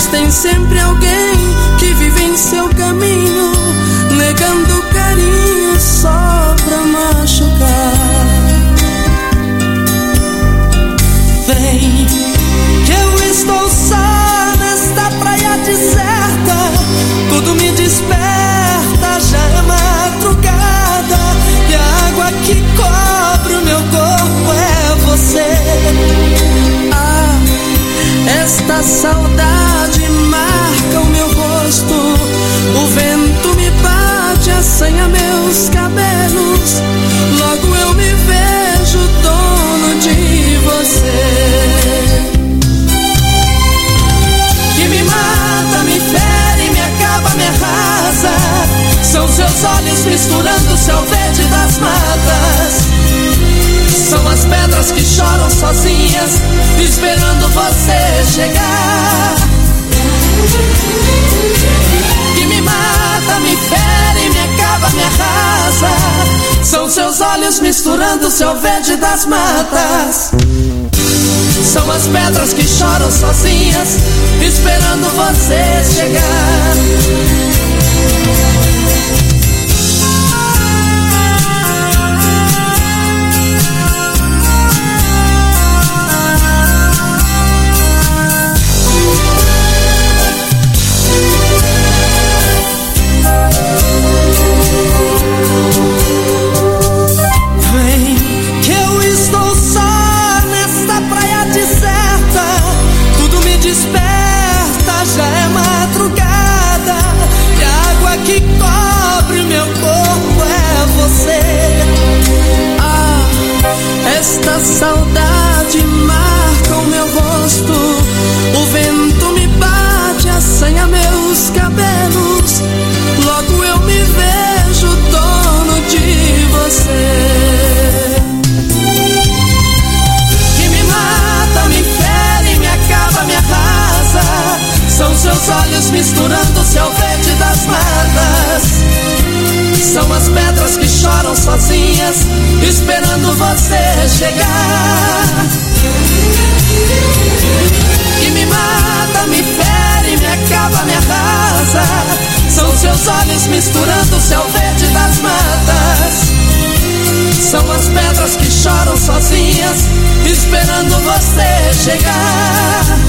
tem sempre alguém que vive em seu caminho, negando carinho só pra machucar. Vem, que eu estou só nesta praia deserta, tudo me desperta, já é madrugada, e a água que cobre o meu corpo é você. Esta saudade marca o meu rosto, o vento me bate, assanha meus cabelos, logo eu me vejo dono de você. Que me mata, me fere, me acaba, me arrasa, são seus olhos misturando o céu verde das matas. São as pedras que choram sozinhas, esperando você chegar. Que me mata, me fere, me acaba, me arrasa, são seus olhos misturando o céu verde das matas. São as pedras que choram sozinhas, esperando você chegar. Esta saudade marca o meu rosto, o vento me bate, assanha meus cabelos, logo eu me vejo dono de você. Que me mata, me fere, me acaba, me arrasa, são seus olhos misturando o céu verde das matas. São as pedras que choram sozinhas, esperando você chegar. Que me mata, me fere, me acaba, me arrasa, são seus olhos misturando o céu verde das matas. São as pedras que choram sozinhas, esperando você chegar.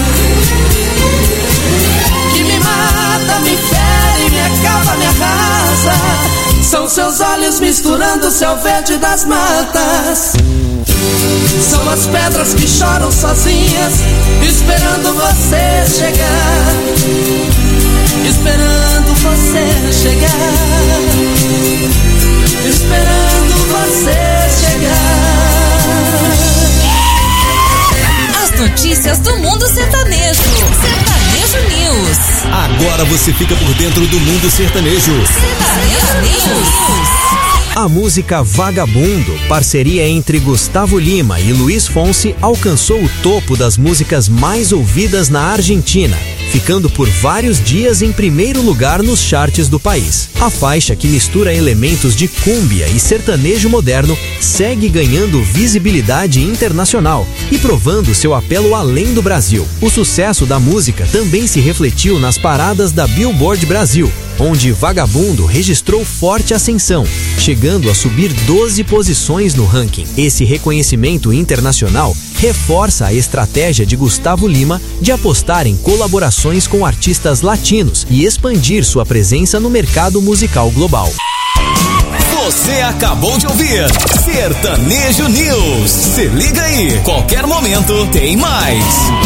Que me mata, me fere, me acaba, me arrasa, são seus olhos misturando o céu verde das matas. São as pedras que choram sozinhas, esperando você chegar. Esperando você chegar. Esperando você chegar. As notícias do mundo sertanejo. Sertanejo News. Agora você fica por dentro do mundo sertanejo. Sertanejo News. A música Vagabundo, parceria entre Gustavo Lima e Luiz Fonsi, alcançou o topo das músicas mais ouvidas na Argentina, ficando por vários dias em primeiro lugar nos charts do país. A faixa, que mistura elementos de cúmbia e sertanejo moderno, segue ganhando visibilidade internacional e provando seu apelo além do Brasil. O sucesso da música também se refletiu nas paradas da Billboard Brasil, onde Vagabundo registrou forte ascensão, chegando a subir 12 posições no ranking. Esse reconhecimento internacional reforça a estratégia de Gustavo Lima de apostar em colaborações com artistas latinos e expandir sua presença no mercado musical global. Você acabou de ouvir Sertanejo News. Se liga aí, qualquer momento tem mais.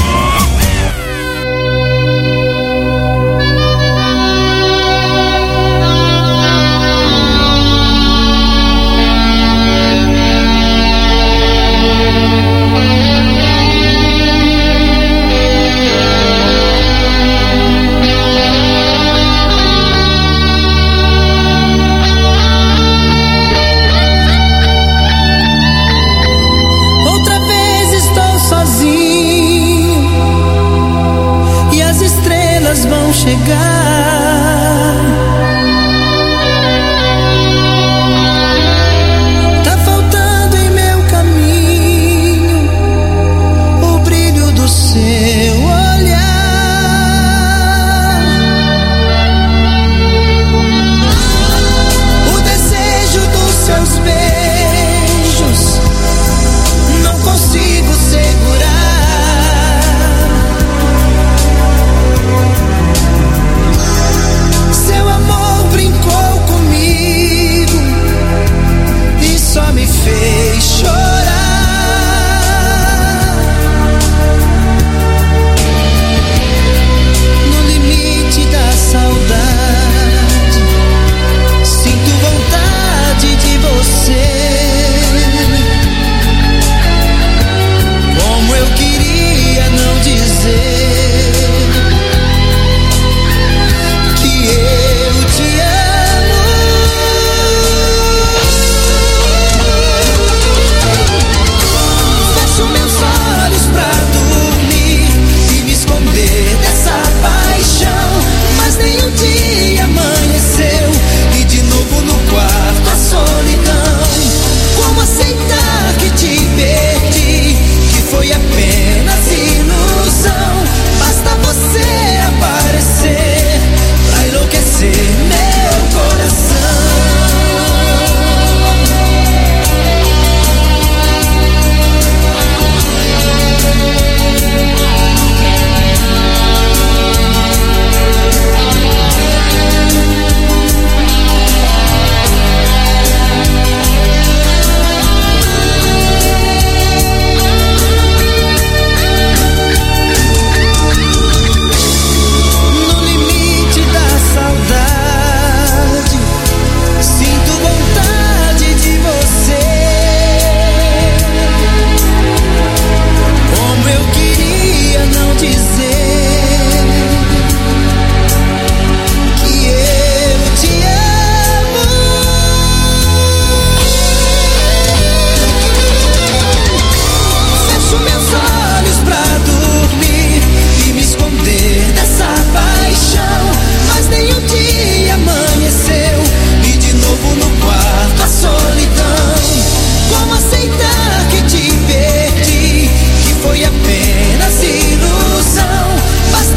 Tá faltando em meu caminho o brilho do seu olhar.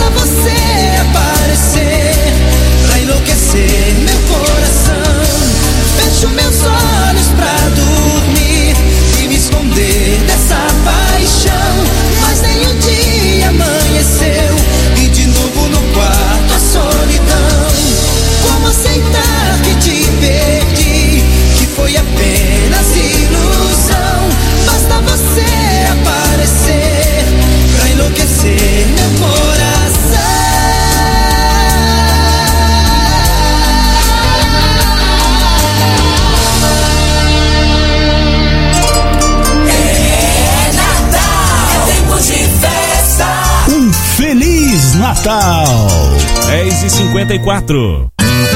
Basta você aparecer pra enlouquecer meu coração. Fecho meus olhos pra dormir e me esconder dessa paixão. Mas nem um dia amanheceu e de novo no quarto a solidão. Como aceitar que te perdi, que foi apenas ilusão? Basta você aparecer pra enlouquecer meu coração. É Natal, é tempo de festa. Um Feliz Natal. 10h54.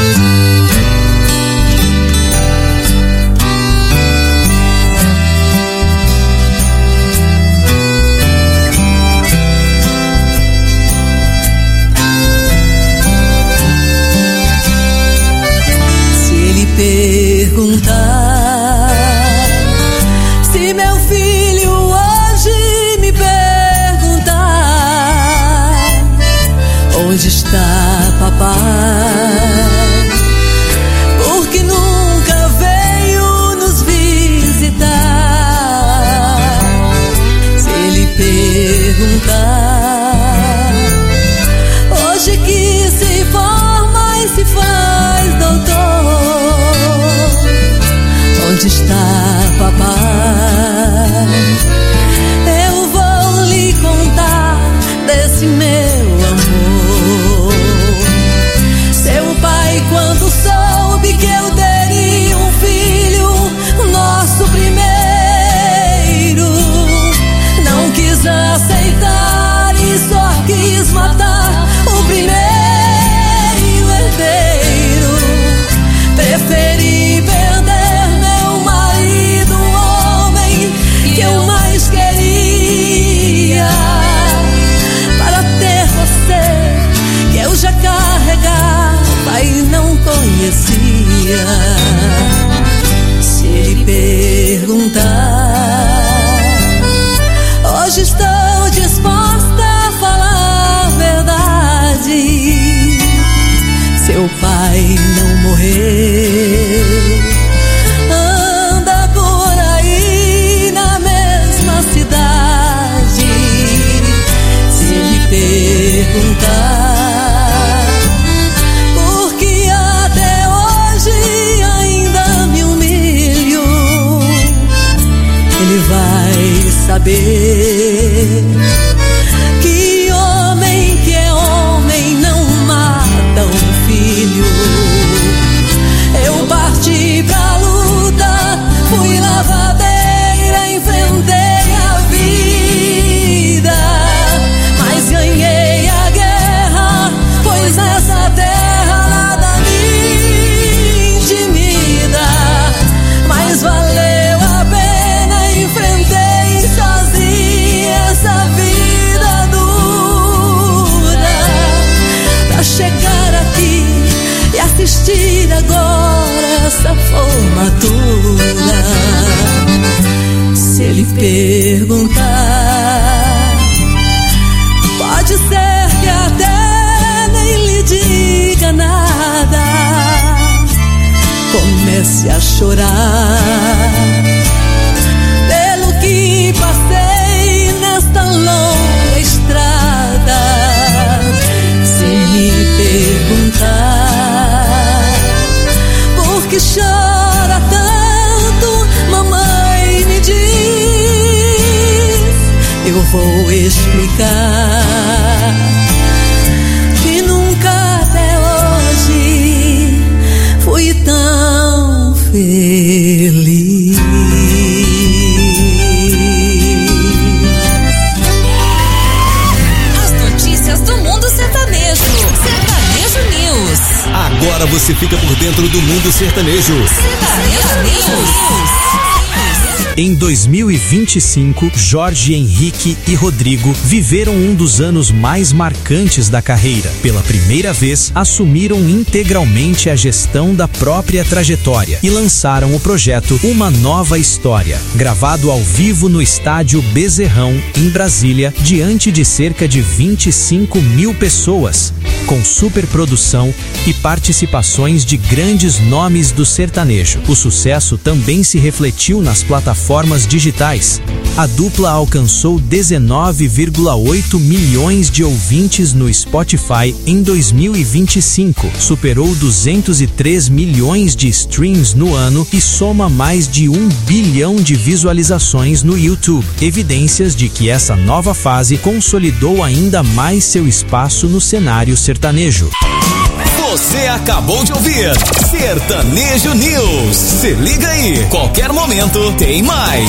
Perguntar se meu filho hoje me perguntar onde está papai, porque nunca veio nos visitar. Se ele perguntar hoje que se forma e se faz doutor, onde está papai? Eu vou lhe contar desse meu amor. Seu pai, quando soube que eu teria um filho, nosso primeiro, não quis aceitar e só quis matar o primeiro herdeiro. Preferi perder meu marido, o homem que eu mais queria, para ter você que eu já carregava e não conhecia. Se ele perguntar, hoje estou disposta a falar a verdade. Seu pai não morreu, anda por aí na mesma cidade. Se ele perguntar por que até hoje ainda me humilho, ele vai saber que homem que é homem não mata um filho. Eu parti pra luta, fui lavadeira, enfrentei a vida, mas ganhei a guerra, pois nessa terra nada me intimida. Mas valeu a pena, enfrentei sozinha essa vida dura, pra chegar aqui e assistir agora essa formatura. Se ele perguntar, pode ser que até nem lhe diga nada, comece a chorar pelo que passei nesta longa estrada. Se me perguntar por que chora tanto, mamãe me diz, eu vou explicar que nunca até hoje fui tão feliz. As notícias do mundo sertanejo. Sertanejo News. Agora você fica por dentro do mundo sertanejo. Sertanejo News. Em 2025, Jorge Henrique e Rodrigo viveram um dos anos mais marcantes da carreira. Pela primeira vez, assumiram integralmente a gestão da própria trajetória e lançaram o projeto Uma Nova História, gravado ao vivo no estádio Bezerrão, em Brasília, diante de cerca de 25 mil pessoas, com superprodução e participações de grandes nomes do sertanejo. O sucesso também se refletiu nas plataformas digitais. A dupla alcançou 19,8 milhões de ouvintes no Spotify em 2025, superou 203 milhões de streams no ano e soma mais de 1 bilhão de visualizações no YouTube, evidências de que essa nova fase consolidou ainda mais seu espaço no cenário sertanejo. Você acabou de ouvir Sertanejo News. Se liga aí, qualquer momento tem mais.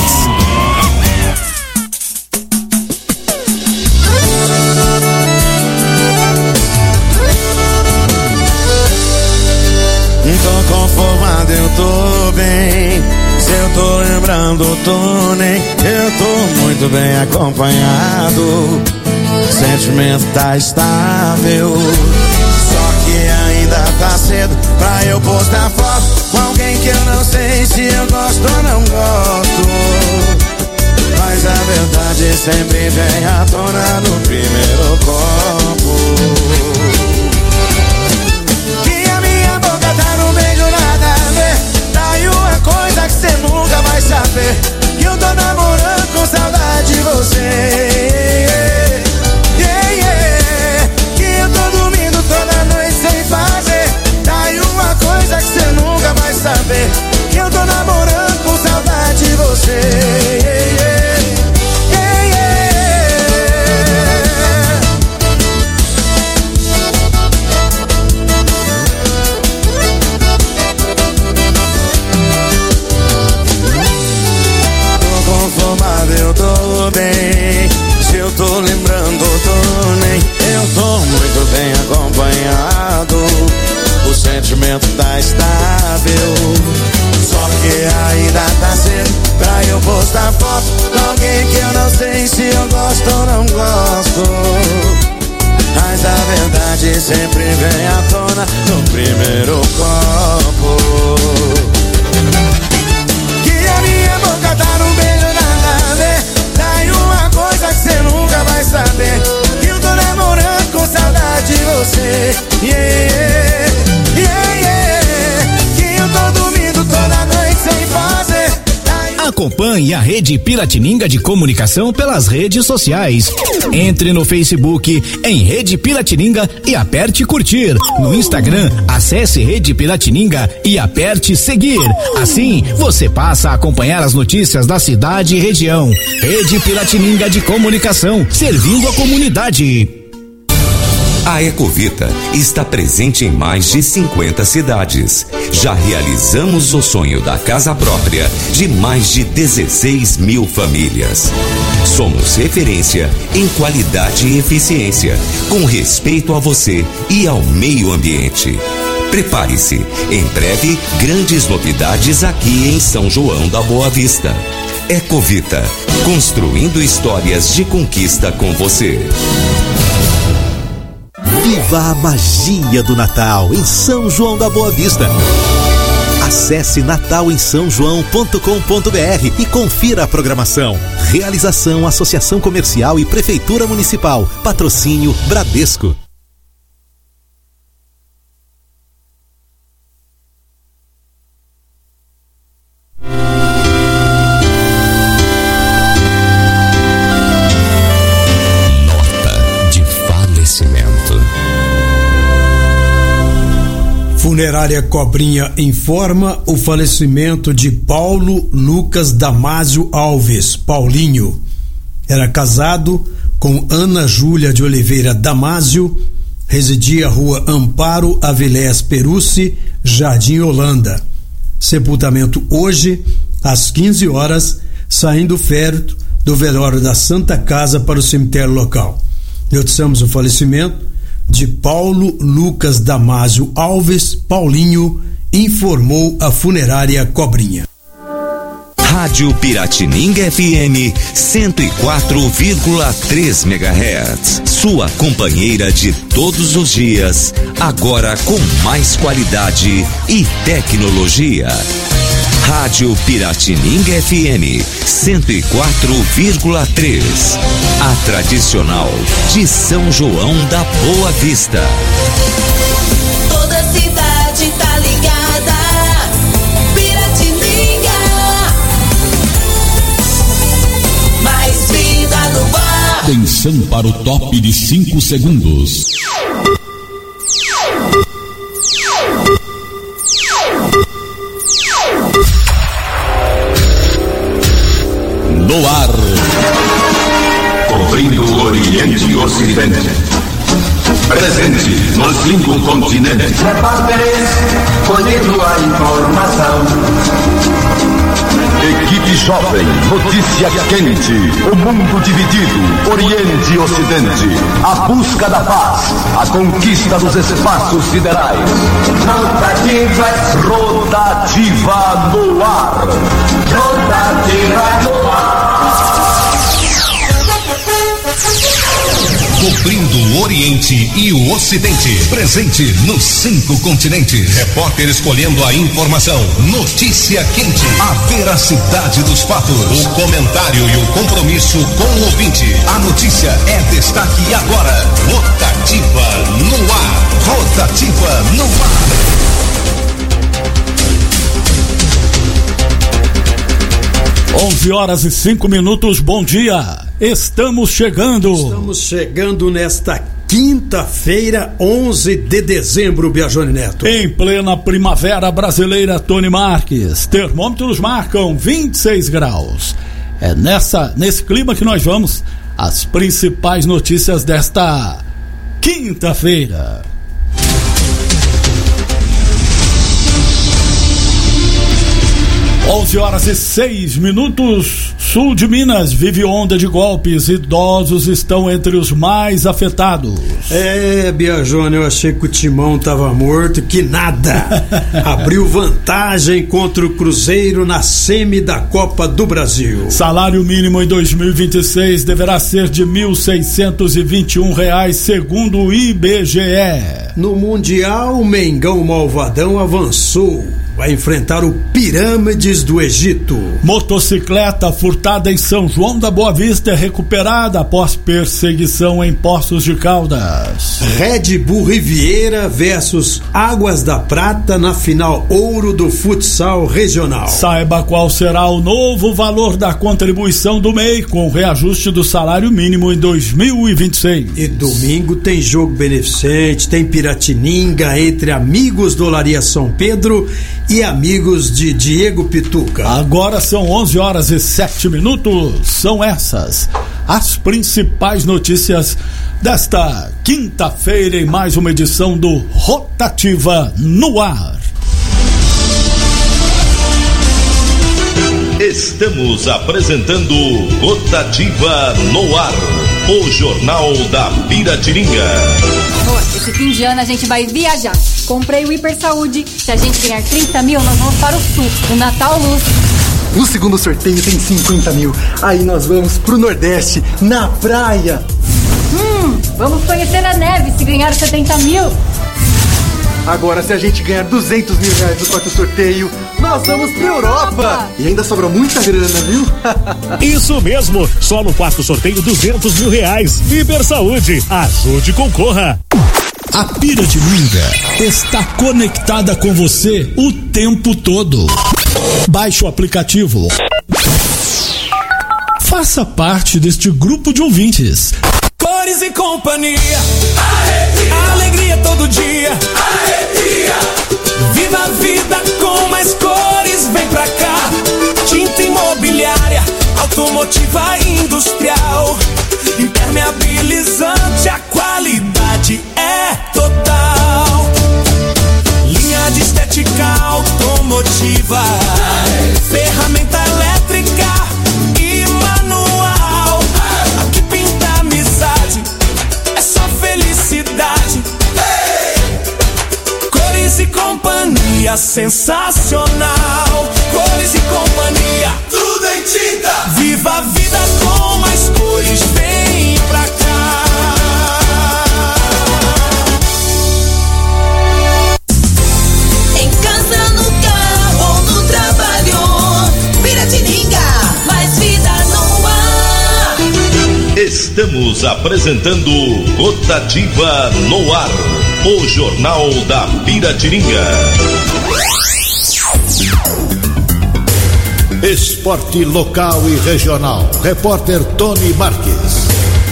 Tô conformado, eu tô bem. Se eu tô lembrando, tô nem. Eu tô muito bem acompanhado. O sentimento tá estável. Só que ainda tá cedo pra eu postar foto com alguém que eu não sei se eu gosto ou não gosto. Mas a verdade sempre vem à tona no primeiro copo. Que a minha boca tá no beijo, nada a ver. Daí uma coisa que cê nunca vai saber, que eu tô namorando com saudade de você. Que eu tô dormindo toda noite sem fazer. Daí uma coisa que cê nunca vai saber, que eu tô namorando com saudade de você. Eu tô bem, se eu tô lembrando, tô nem. Eu tô muito bem acompanhado. O sentimento tá estável. Só que ainda tá cedo pra eu postar foto com alguém que eu não sei se eu gosto ou não gosto. Mas a verdade sempre vem à tona no primeiro copo. Que a minha boca tá no beijo, nada a ver. Daí uma coisa que cê nunca vai saber, que eu tô namorando com saudade de você. Que eu tô dormindo toda noite sem fazer. Acompanhe a Rede Piratininga de Comunicação pelas redes sociais. Entre no Facebook em Rede Piratininga e aperte curtir. No Instagram, acesse Rede Piratininga e aperte seguir. Assim, você passa a acompanhar as notícias da cidade e região. Rede Piratininga de Comunicação, servindo a comunidade. A Ecovita está presente em mais de 50 cidades. Já realizamos o sonho da casa própria de mais de 16 mil famílias. Somos referência em qualidade e eficiência, com respeito a você e ao meio ambiente. Prepare-se, em breve, grandes novidades aqui em São João da Boa Vista. Ecovita, construindo histórias de conquista com você. Viva a magia do Natal em São João da Boa Vista. Acesse natalemsãojoão.com.br e confira a programação. Realização Associação Comercial e Prefeitura Municipal. Patrocínio Bradesco. Funerária Cobrinha informa o falecimento de Paulo Lucas Damásio Alves, Paulinho. Era casado com Ana Júlia de Oliveira Damásio, residia Rua Amparo Avilés Perucci, Jardim Holanda. Sepultamento hoje, às 15 horas, saindo o féretro do velório da Santa Casa para o cemitério local. Noticiamos o falecimento de Paulo Lucas Damásio Alves, Paulinho, informou a Funerária Cobrinha. Rádio Piratininga FM 104,3 MHz. Sua companheira de todos os dias, agora com mais qualidade e tecnologia. Rádio Piratininga FM 104,3. A tradicional de São João da Boa Vista. Toda a cidade tá ligada. Piratininga. Mais vida no ar. Atenção para o top de 5 segundos. No ar. Cobrindo o Oriente e o Ocidente. Presente nos 5 continentes. Repórteres, colhendo a informação. Equipe jovem, notícia quente. O mundo dividido, Oriente e Ocidente. A busca da paz, a conquista dos espaços siderais. Rotativa no ar. Rotativa no ar. Cobrindo o Oriente e o Ocidente. Presente nos 5 continentes. Repórter escolhendo a informação. Notícia quente. A veracidade dos fatos. O comentário e o compromisso com o ouvinte. A notícia é destaque agora. Rotativa no ar. Rotativa no ar. 11h05. Bom dia. Estamos chegando nesta quinta-feira, 11 de dezembro, Biagione Neto. Em plena primavera brasileira, Tony Marques. Termômetros marcam 26 graus. É nesse clima que nós vamos às principais notícias desta quinta-feira. 11h06. Sul de Minas vive onda de golpes. Idosos estão entre os mais afetados. Biagione, eu achei que o Timão tava morto, que nada. Abriu vantagem contra o Cruzeiro na semi da Copa do Brasil. Salário mínimo em 2026 deverá ser de R$ 1.621, segundo o IBGE. No Mundial, o Mengão Malvadão avançou. Vai enfrentar o Pirâmides do Egito. Motocicleta furtada em São João da Boa Vista é recuperada após perseguição em Poços de Caldas. Red Bull Riviera versus Águas da Prata na final ouro do futsal regional. Saiba qual será o novo valor da contribuição do MEI com o reajuste do salário mínimo em 2026. E domingo tem jogo beneficente, tem Piratininga entre amigos do Olaria São Pedro e amigos de Diego Pituca. Agora são 11h07. São essas as principais notícias desta quinta-feira em mais uma edição do Rotativa no Ar. Estamos apresentando Rotativa no Ar, o Jornal da Piratininga. Esse fim de ano a gente vai viajar. Comprei o Hiper Saúde. Se a gente ganhar 30 mil, nós vamos para o sul, o Natal Luz. No segundo sorteio tem 50 mil. Aí nós vamos pro Nordeste, na praia. Vamos conhecer a neve se ganhar 70 mil. Agora, se a gente ganhar 200 mil reais no quarto sorteio, nós vamos pra Europa. E ainda sobra muita grana, viu? Isso mesmo, só no quarto sorteio 200 mil reais. Hiper Saúde, ajude e concorra. A Piratininga está conectada com você o tempo todo. Baixe o aplicativo. Faça parte deste grupo de ouvintes. Cores e companhia, arrepia. Alegria todo dia, arrepia. Viva a vida com mais cores, vem pra cá. Tinta imobiliária, automotiva industrial, impermeabilizante, a qualidade é total. Linha de estética automotiva, ferramenta elétrica e manual. Aqui pinta amizade, é só felicidade. Cores e companhia sensacional. Cores e companhia. Tinta. Viva a vida com mais cores, vem pra cá. Em casa, no carro ou no trabalho, Piratininga, mais vida no ar. Estamos apresentando Rotativa no Ar, o Jornal da Piratininga. Esporte local e regional. Repórter Tony Marques.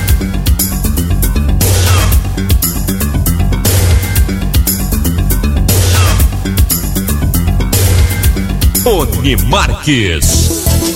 Tony Marques.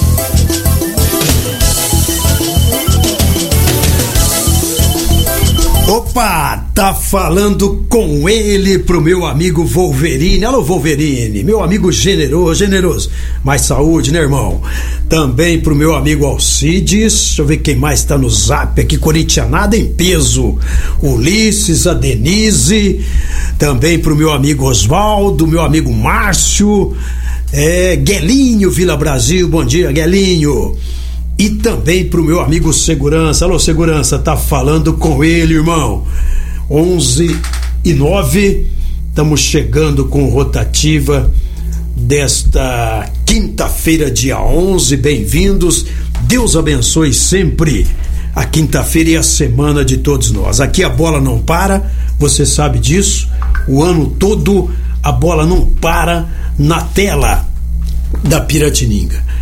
Opa, tá falando com ele pro meu amigo Wolverine. Alô, Wolverine, meu amigo generoso, mais saúde, né, irmão? Também pro meu amigo Alcides, deixa eu ver quem mais tá no zap aqui, corintianada em peso, Ulisses, a Denise, também pro meu amigo Osvaldo, meu amigo Márcio, Guelinho, Vila Brasil, bom dia, Guelinho. E também pro meu amigo Segurança. Alô, Segurança, tá falando com ele, irmão. 11:09, estamos chegando com Rotativa desta quinta-feira, dia 11. Bem-vindos, Deus abençoe sempre a quinta-feira e a semana de todos nós. Aqui a bola não para, você sabe disso. O ano todo a bola não para na tela da Piratininga.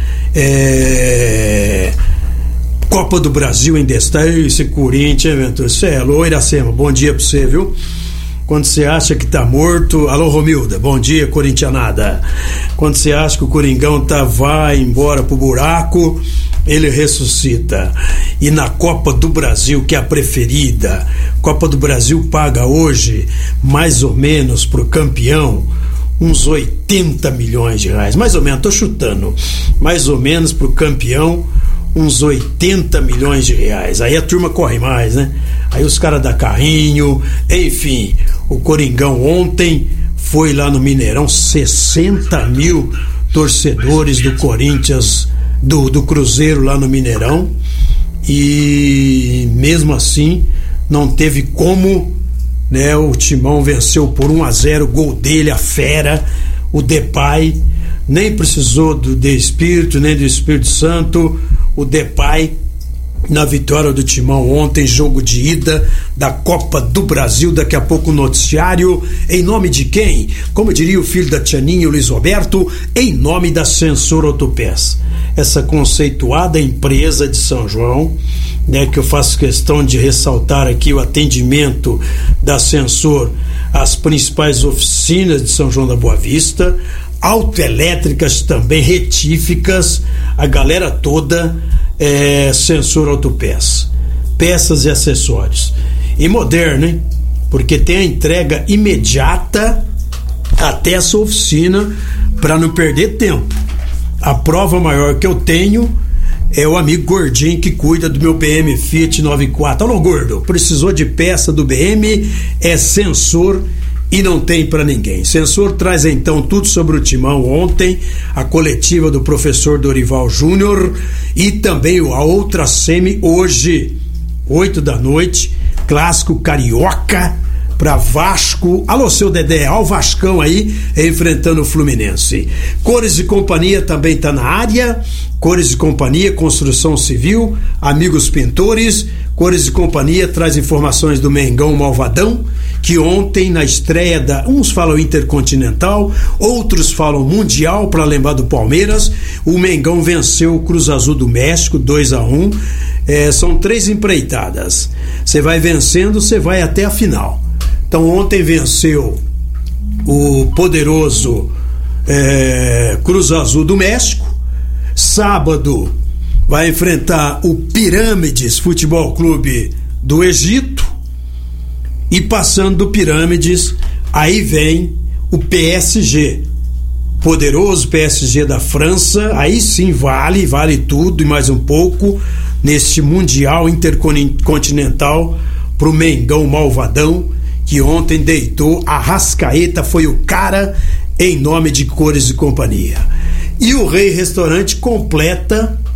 Copa do Brasil em destaque. Esse Corinthians, Ventura, você é louco, Iracema, bom dia pra você, viu? Quando você acha que tá morto, alô Romilda, bom dia, corintianada. Quando você acha que o Coringão vai embora pro buraco, ele ressuscita. E na Copa do Brasil, que é a preferida, Copa do Brasil paga hoje mais ou menos pro campeão uns 80 milhões de reais, mais ou menos, tô chutando, mais ou menos pro campeão uns 80 milhões de reais. Aí a turma corre mais, né? Aí os caras dão carrinho, enfim. O Coringão ontem foi lá no Mineirão, 60 mil torcedores do Corinthians, do Cruzeiro lá no Mineirão, e mesmo assim não teve como, né? O Timão venceu por 1-0, gol dele, a fera, o Depay, nem precisou do Espírito, nem do Espírito Santo. O Depay na vitória do Timão ontem, jogo de ida da Copa do Brasil. Daqui a pouco o noticiário, em nome de quem? Como diria o filho da Tianinha, o Luiz Roberto, em nome da Sensor Autopeças, essa conceituada empresa de São João, né, que eu faço questão de ressaltar aqui o atendimento da Sensor às principais oficinas de São João da Boa Vista, autoelétricas também, retíficas, a galera toda, Sensor Autopeças, peças e acessórios. E moderno, hein? Porque tem a entrega imediata até essa oficina para não perder tempo. A prova maior que eu tenho é o amigo Gordinho, que cuida do meu BM Fiat 94. Alô, Gordo, precisou de peça do BM, é Sensor e não tem para ninguém. Sensor traz então tudo sobre o Timão ontem, a coletiva do professor Dorival Júnior e também a outra semi hoje, 8 da noite, clássico carioca para Vasco. Alô, seu Dedé, ó o Vascão aí enfrentando o Fluminense. Cores e Companhia também tá na área. Cores e Companhia, construção civil, amigos pintores. Cores e Companhia traz informações do Mengão Malvadão, que ontem na estreia uns falam Intercontinental, outros falam Mundial, para lembrar do Palmeiras, o Mengão venceu o Cruz Azul do México 2-1. São 3 empreitadas, você vai vencendo, você vai até a final. Então ontem venceu o poderoso Cruz Azul do México. Sábado vai enfrentar o Pirâmides Futebol Clube do Egito, e passando do Pirâmides aí vem o PSG, poderoso PSG da França. Aí sim vale tudo e mais um pouco neste Mundial Intercontinental pro Mengão Malvadão, que ontem deitou. Arrascaeta foi o cara, em nome de Cores e Companhia. E o Rei Restaurante completa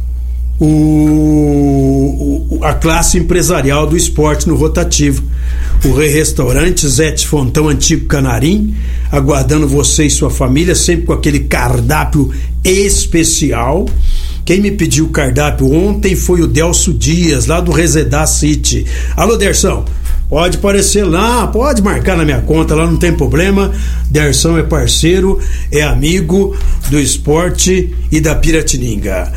a classe empresarial do esporte no Rotativo. O Rei Restaurante, Zete Fontão, Antigo Canarim, aguardando você e sua família, sempre com aquele cardápio especial. Quem me pediu o cardápio ontem foi o Delcio Dias, lá do Resedá City. Alô, Derção, pode aparecer lá, pode marcar na minha conta, lá não tem problema. Derção é parceiro, é amigo do esporte e da Piratininga.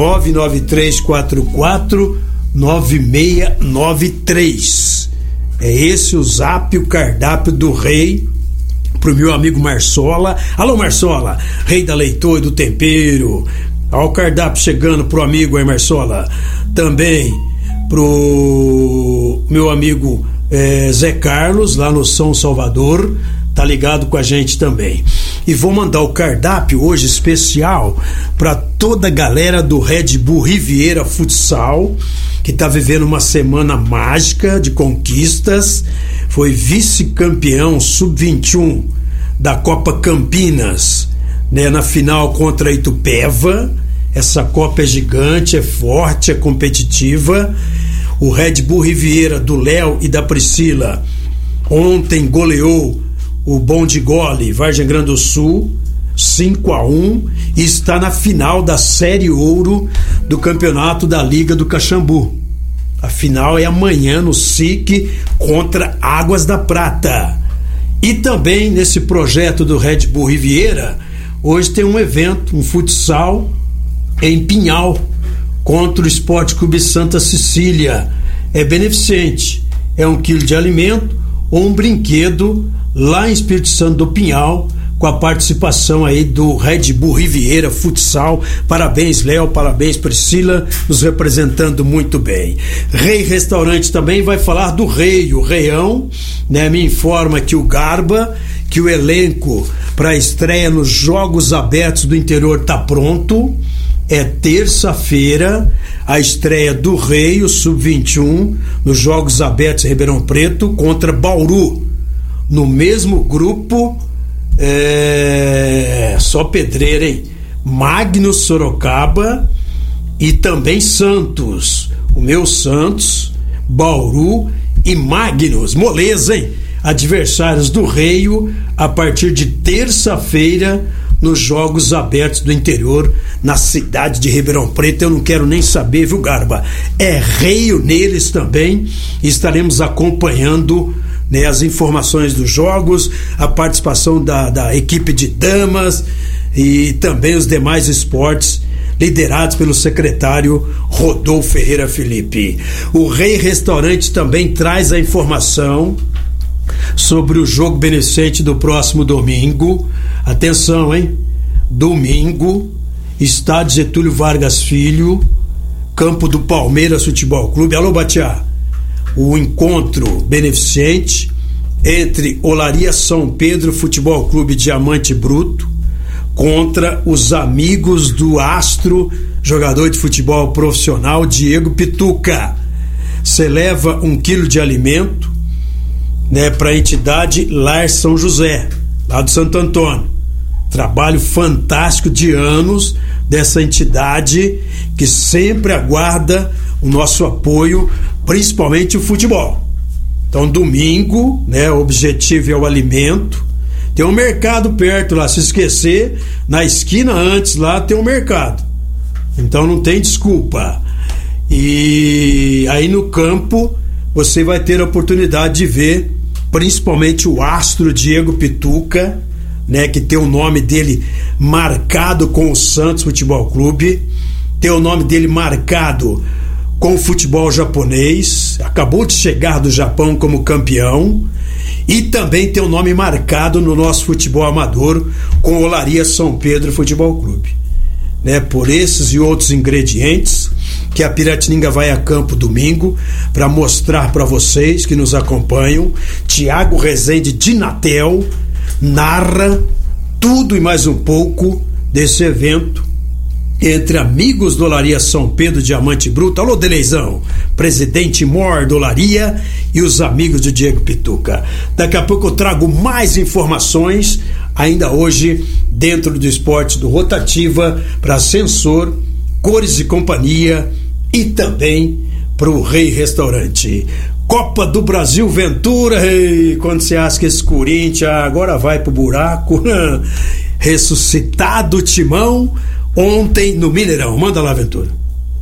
993449693. É esse o zap, o cardápio do Rei, pro meu amigo Marsola. Alô, Marsola, Rei da Leitor e do Tempero. Olha o cardápio chegando pro amigo aí, Marsola. Também pro meu amigo Zé Carlos, lá no São Salvador, tá ligado com a gente também. E vou mandar o cardápio hoje especial para toda a galera do Red Bull Riviera Futsal, que tá vivendo uma semana mágica de conquistas. Foi vice-campeão sub-21 da Copa Campinas, né, na final contra a Itupeva. Essa Copa é gigante, é forte, é competitiva. O Red Bull Riviera do Léo e da Priscila ontem goleou o Bom de Gole, Vargem Grande do Sul, 5-1, e está na final da Série Ouro do campeonato da Liga do Caxambu. A final é amanhã no SIC contra Águas da Prata. E também nesse projeto do Red Bull Riviera, hoje tem um evento, um futsal em Pinhal, contra o Esporte Clube Santa Cecília. É beneficente, é 1 quilo de alimento ou um brinquedo lá em Espírito Santo do Pinhal, com a participação aí do Red Bull Riviera Futsal. Parabéns, Léo, parabéns, Priscila, nos representando muito bem. Rei Restaurante também vai falar do Rei, o Reião, né? Me informa que o Garba, que o elenco para a estreia nos Jogos Abertos do Interior tá pronto. É terça-feira a estreia do Rei, o Sub-21, nos Jogos Abertos em Ribeirão Preto contra Bauru. No mesmo grupo, só pedreira, hein? Magnus, Sorocaba e também Santos. O meu Santos, Bauru e Magnus. Moleza, hein? Adversários do Rei a partir de terça-feira nos Jogos Abertos do Interior, na cidade de Ribeirão Preto. Eu não quero nem saber, viu, Garba? É Rei neles também. Estaremos acompanhando, né, as informações dos jogos, a participação da equipe de damas e também os demais esportes liderados pelo secretário Rodolfo Ferreira Felipe. O Rei Restaurante também traz a informação sobre o jogo beneficente do próximo domingo. Atenção, hein? Domingo, estádio Getúlio Vargas Filho, campo do Palmeiras Futebol Clube. Alô, Batiá. O encontro beneficente entre Olaria São Pedro Futebol Clube Diamante Bruto contra os amigos do astro jogador de futebol profissional Diego Pituca. Você leva 1 quilo de alimento, né, para a entidade Lar São José, lá do Santo Antônio. Trabalho fantástico de anos dessa entidade que sempre aguarda o nosso apoio, principalmente o futebol. Então, domingo, né, o objetivo é o alimento. Tem um mercado perto lá, se esquecer, na esquina antes lá tem um mercado. Então não tem desculpa. E aí no campo você vai ter a oportunidade de ver principalmente o astro Diego Pituca, né, que tem o nome dele marcado com o Santos Futebol Clube, tem o nome dele marcado com o futebol japonês, acabou de chegar do Japão como campeão, e também tem o nome marcado no nosso futebol amador com o Olaria São Pedro Futebol Clube, né? Por esses e outros ingredientes que a Piratininga vai a campo domingo para mostrar para vocês que nos acompanham. Tiago Rezende de Natel narra tudo e mais um pouco desse evento entre amigos do Olaria São Pedro Diamante Bruto. Alô, Deleizão, presidente Mor do Olaria e os amigos do Diego Pituca. Daqui a pouco eu trago mais informações, ainda hoje dentro do esporte do Rotativa, para Sensor Cores e Companhia e também pro Rei Restaurante. Copa do Brasil, Ventura, quando você acha que esse Corinthians agora vai pro buraco, ressuscitado o Timão ontem no Mineirão. Manda lá, Ventura.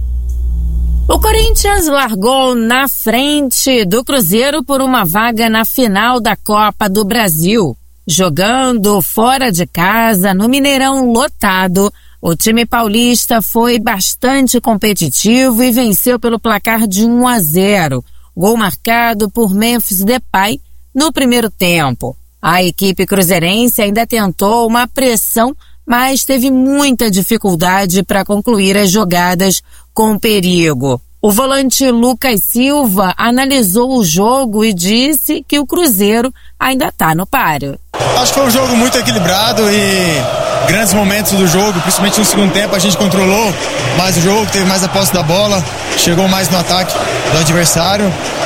O Corinthians largou na frente do Cruzeiro por uma vaga na final da Copa do Brasil. Jogando fora de casa, no Mineirão lotado, o time paulista foi bastante competitivo e venceu pelo placar de 1-0. Gol marcado por Memphis Depay no primeiro tempo. A equipe cruzeirense ainda tentou uma pressão, mas teve muita dificuldade para concluir as jogadas com perigo. O volante Lucas Silva analisou o jogo e disse que o Cruzeiro ainda está no páreo. Acho que foi um jogo muito equilibrado e grandes momentos do jogo, principalmente no segundo tempo, a gente controlou mais o jogo, teve mais a posse da bola, chegou mais no ataque do adversário.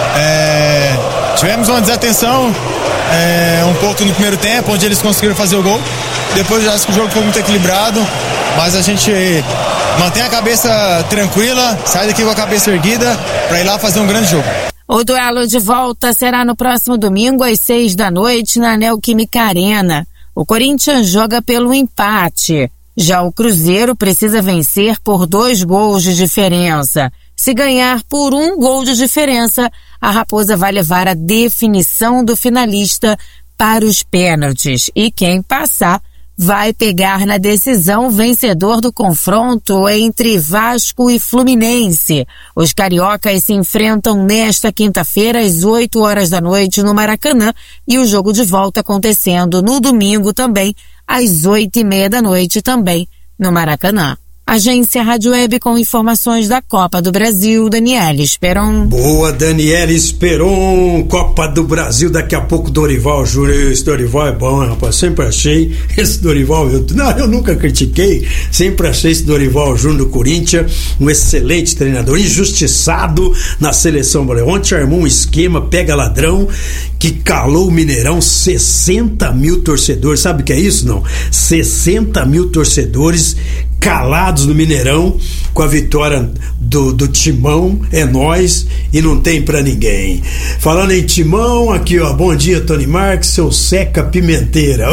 Tivemos uma desatenção um pouco no primeiro tempo, onde eles conseguiram fazer o gol. Depois acho que o jogo foi muito equilibrado, mas a gente mantém a cabeça tranquila, sai daqui com a cabeça erguida para ir lá fazer um grande jogo. O duelo de volta será no próximo domingo às 18h na Neoquímica Arena. O Corinthians joga pelo empate. Já o Cruzeiro precisa vencer por 2 gols de diferença. Se ganhar por 1 gol de diferença, a Raposa vai levar a definição do finalista para os pênaltis. E quem passar vai pegar na decisão o vencedor do confronto entre Vasco e Fluminense. Os cariocas se enfrentam nesta quinta-feira às 20h no Maracanã e o jogo de volta acontecendo no domingo também às 20h30 também no Maracanã. Agência Rádio Web com informações da Copa do Brasil, Daniela Esperon. Boa, Daniela Esperon, Copa do Brasil, daqui a pouco Dorival Júnior. Esse Dorival é bom, rapaz, sempre achei esse Dorival, eu nunca critiquei, sempre achei esse Dorival Júnior do Corinthians um excelente treinador, injustiçado na seleção brasileira. Ontem armou um esquema, pega ladrão, que calou o Mineirão, 60 mil torcedores, sabe o que é isso, não? 60 mil torcedores calados no Mineirão com a vitória do Timão, é nóis e não tem pra ninguém. Falando em Timão, aqui ó, bom dia Tony Marques, seu seca pimenteira.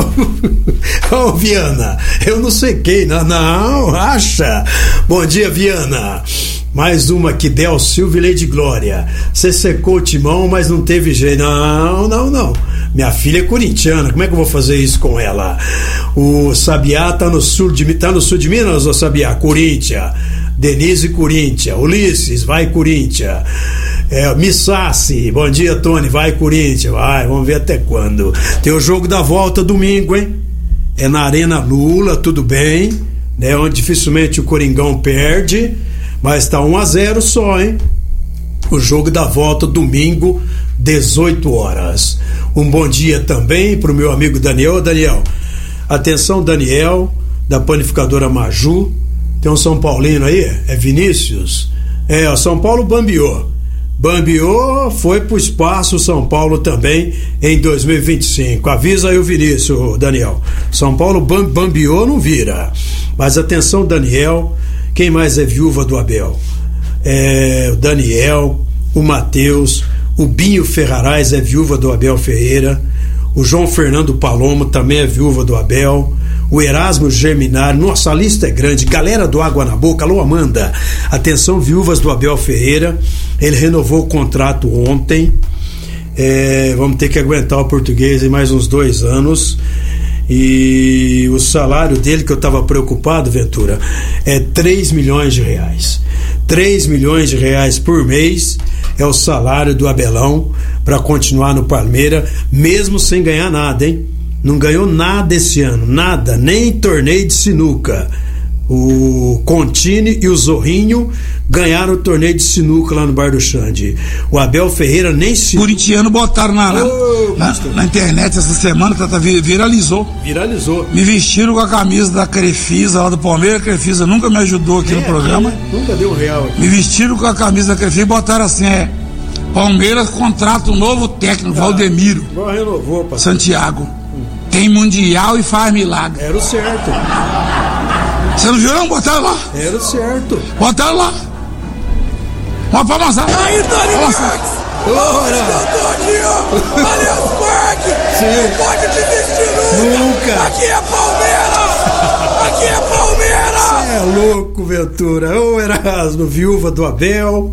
Ô Viana, eu não sequei, não, acha? Bom dia Viana. Mais uma aqui, Del Silva e Lady Glória. Você secou o Timão, mas não teve jeito. Não. Minha filha é corintiana, como é que eu vou fazer isso com ela? O Sabiá tá no sul de Minas, ô Sabiá? Corinthians. Denise, Corinthians. Ulisses, vai Corinthians. Missassi, bom dia Tony, vai Corinthians. Vai, vamos ver até quando. Tem o jogo da volta domingo, hein? É na Arena Lula, tudo bem, né? Onde dificilmente o Coringão perde, mas tá 1-0 só, hein? O jogo da volta domingo, 18h. Um bom dia também pro meu amigo Daniel. Daniel, atenção Daniel, da panificadora Maju. Tem um São Paulino aí, é Vinícius? O São Paulo bambiou. Bambiou, foi pro espaço São Paulo também em 2025. Avisa aí o Vinícius, Daniel. São Paulo bambiou, não vira. Mas atenção Daniel, quem mais é viúva do Abel? O Daniel, o Matheus, o Binho Ferrarais é viúva do Abel Ferreira, o João Fernando Palomo também é viúva do Abel, o Erasmo Germinari, nossa, a lista é grande, galera do Água na Boca, alô Amanda, atenção viúvas do Abel Ferreira, ele renovou o contrato ontem, vamos ter que aguentar o português em mais uns 2 anos, e o salário dele, que eu estava preocupado, Ventura, é 3 milhões de reais. 3 milhões de reais por mês é o salário do Abelão para continuar no Palmeiras, mesmo sem ganhar nada, hein? Não ganhou nada esse ano, nada, nem torneio de sinuca. O Contini e o Zorrinho ganharam o torneio de sinuca lá no Bar do Xande. O Abel Ferreira nem se... Corintiano botaram na internet essa semana, viralizou. Me vestiram com a camisa da Crefisa lá do Palmeiras. A Crefisa nunca me ajudou aqui no programa. Nunca deu real aqui. Me vestiram com a camisa da Crefisa e botaram assim, Palmeiras contrata um novo técnico, Valdemiro. Renovou, Santiago. Tem Mundial e faz milagre. Era o certo. Você não viu não? Botaram lá. Era certo. Botaram lá. Uma pra amassar. Aí, Tony Marques! Ora! Allianz Parque! Não pode desistir nunca! Aqui é Palmeiras! Aqui é Palmeiras! Você é louco, Ventura. Ô Erasmo, viúva do Abel.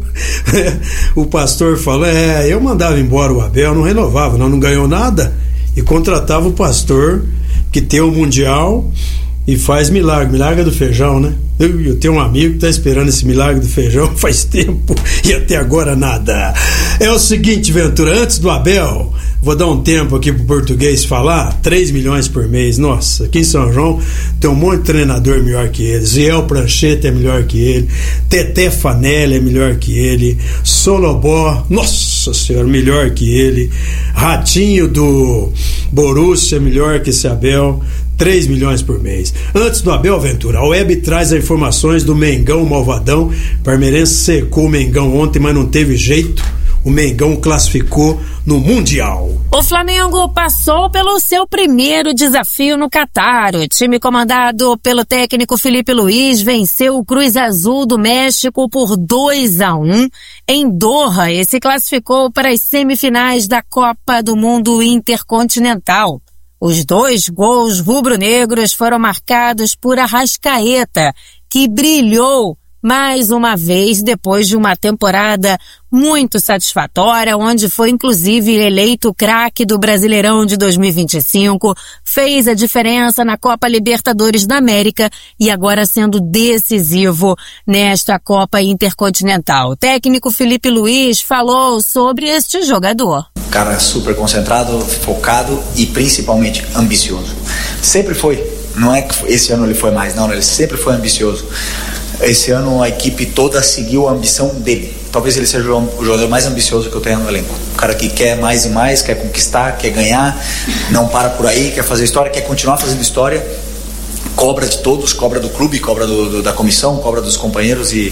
O pastor falou, eu mandava embora o Abel, não renovava, não ganhou nada. E contratava o pastor que tem o Mundial e faz milagre do feijão, né? Eu tenho um amigo que tá esperando esse milagre do feijão faz tempo e até agora nada. É o seguinte, Ventura, antes do Abel, vou dar um tempo aqui pro português falar, 3 milhões por mês. Nossa, aqui em São João tem um monte de treinador melhor que ele. Ziel Prancheta é melhor que ele, Teté Fanelli é melhor que ele, Solobó, nossa senhora, melhor que ele, Ratinho do Borussia melhor que esse Abel. 3 milhões por mês. Antes do Abel, Ventura, a Web traz as informações do Mengão Malvadão. Palmeirense secou o Mengão ontem, mas não teve jeito. O Mengão classificou no Mundial. O Flamengo passou pelo seu primeiro desafio no Catar. O time comandado pelo técnico Felipe Luiz venceu o Cruz Azul do México por 2-1 em Doha e se classificou para as semifinais da Copa do Mundo Intercontinental. Os 2 gols rubro-negros foram marcados por Arrascaeta, que brilhou mais uma vez depois de uma temporada muito satisfatória, onde foi inclusive eleito craque do Brasileirão de 2025, fez a diferença na Copa Libertadores da América e agora sendo decisivo nesta Copa Intercontinental. O técnico Felipe Luiz falou sobre este jogador. Cara super concentrado, focado e principalmente ambicioso. Sempre foi. Não é que esse ano ele foi mais, não, ele sempre foi ambicioso. Esse ano a equipe toda seguiu a ambição dele. Talvez ele seja o jogador mais ambicioso que eu tenho no elenco. O cara que quer mais e mais, quer conquistar, quer ganhar, não para por aí, quer fazer história, quer continuar fazendo história. Cobra de todos, cobra do clube, cobra da comissão, cobra dos companheiros e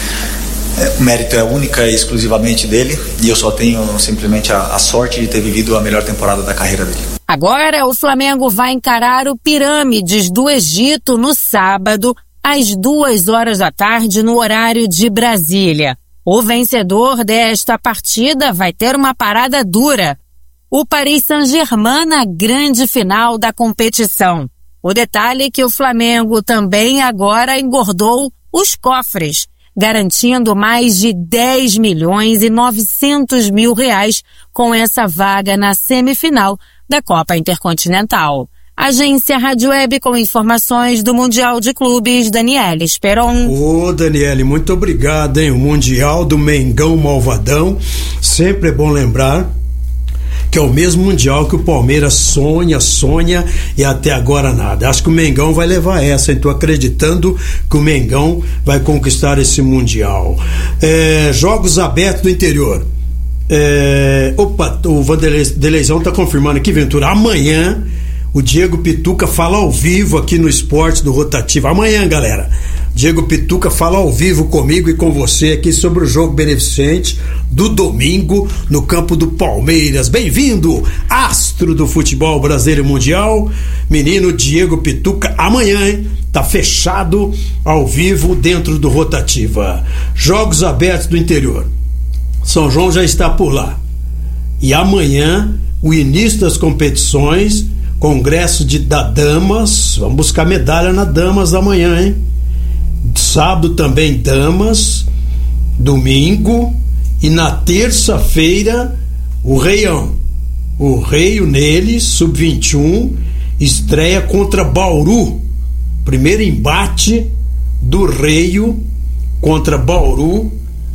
o mérito é única e exclusivamente dele e eu só tenho simplesmente a sorte de ter vivido a melhor temporada da carreira dele. Agora o Flamengo vai encarar o Pirâmides do Egito no sábado, às 2 da tarde, no horário de Brasília. O vencedor desta partida vai ter uma parada dura. O Paris Saint-Germain na grande final da competição. O detalhe é que o Flamengo também agora engordou os cofres, garantindo mais de 10 milhões e 900 mil reais com essa vaga na semifinal da Copa Intercontinental. Agência Rádio Web com informações do Mundial de Clubes, Daniele Esperon. Ô, Daniele, muito obrigado, hein? O Mundial do Mengão Malvadão. Sempre é bom lembrar que é o mesmo Mundial que o Palmeiras sonha e até agora nada. Acho que o Mengão vai levar essa, hein? Tô acreditando que o Mengão vai conquistar esse Mundial. Jogos abertos do interior. O Vanderleizão tá confirmando aqui, Ventura, amanhã o Diego Pituca fala ao vivo aqui no Esporte do Rotativo. Amanhã, galera, Diego Pituca fala ao vivo comigo e com você aqui sobre o jogo beneficente do domingo no campo do Palmeiras. Bem-vindo, astro do futebol brasileiro mundial, menino Diego Pituca. Amanhã, hein? Tá fechado ao vivo dentro do Rotativa. Jogos abertos do interior. São João já está por lá. E amanhã, o início das competições, Congresso da Damas, vamos buscar medalha na Damas amanhã, hein? Sábado também Damas, domingo e na terça-feira o Reião. O Reio nele, sub-21, estreia contra Bauru. Primeiro embate do Reio contra Bauru,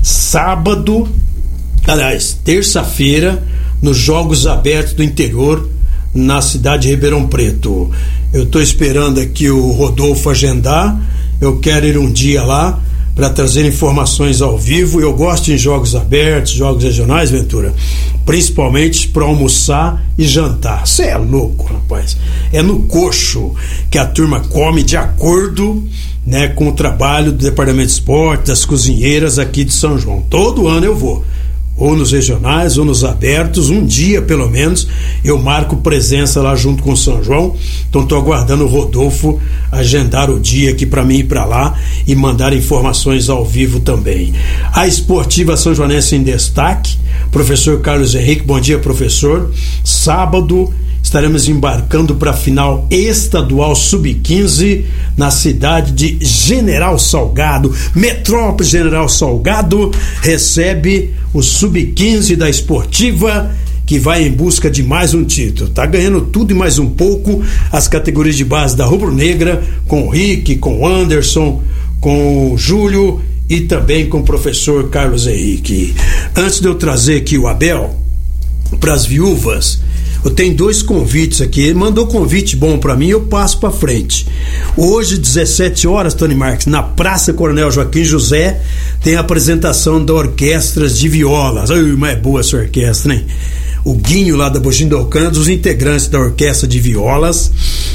terça-feira, nos Jogos Abertos do Interior, na cidade de Ribeirão Preto. Eu estou esperando aqui o Rodolfo agendar. Eu quero ir um dia lá para trazer informações ao vivo. Eu gosto em jogos abertos, jogos regionais, Ventura, principalmente para almoçar e jantar. Você é louco, rapaz. É no coxo que a turma come de acordo, né, com o trabalho do Departamento de Esporte, das cozinheiras aqui de São João. Todo ano eu vou. ou nos regionais, ou nos abertos, um dia pelo menos, eu marco presença lá junto com o São João. Então estou aguardando o Rodolfo agendar o dia aqui para mim ir para lá e mandar informações ao vivo também. A Esportiva São Joanense em destaque, professor Carlos Henrique, bom dia, professor. Sábado estaremos embarcando para a final estadual sub-15 na cidade de General Salgado. Metrópole General Salgado recebe o sub-15 da Esportiva, que vai em busca de mais um título. Tá ganhando tudo e mais um pouco as categorias de base da Rubro Negra, com o Rick, com o Anderson, com o Júlio e também com o professor Carlos Henrique. Antes de eu trazer aqui o Abel para as viúvas, eu tenho 2 convites aqui. Ele mandou convite bom para mim, eu passo para frente. Hoje, 17 horas, Tony Marques, na Praça Coronel Joaquim José, tem a apresentação da Orquestras de Violas. Ai, mas é boa essa orquestra, hein? O Guinho lá da Bugim do Alcântara, os integrantes da Orquestra de Violas,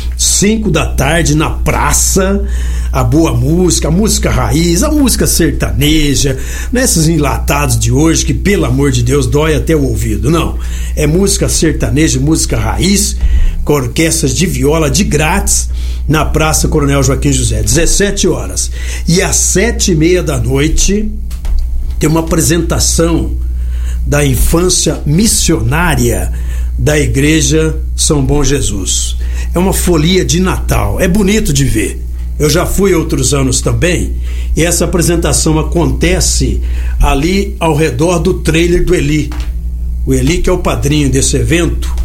5 da tarde na praça. A boa música, a música raiz, a música sertaneja, não é esses enlatados de hoje que, pelo amor de Deus, dói até o ouvido. Não, é música sertaneja, música raiz, com orquestras de viola de grátis na Praça Coronel Joaquim José, 17 horas. E às 7h30 da noite tem uma apresentação da infância missionária da Igreja São Bom Jesus. É uma folia de Natal, é bonito de ver. Eu já fui outros anos também, e essa apresentação acontece ali ao redor do trailer do Eli. O Eli, que é o padrinho desse evento,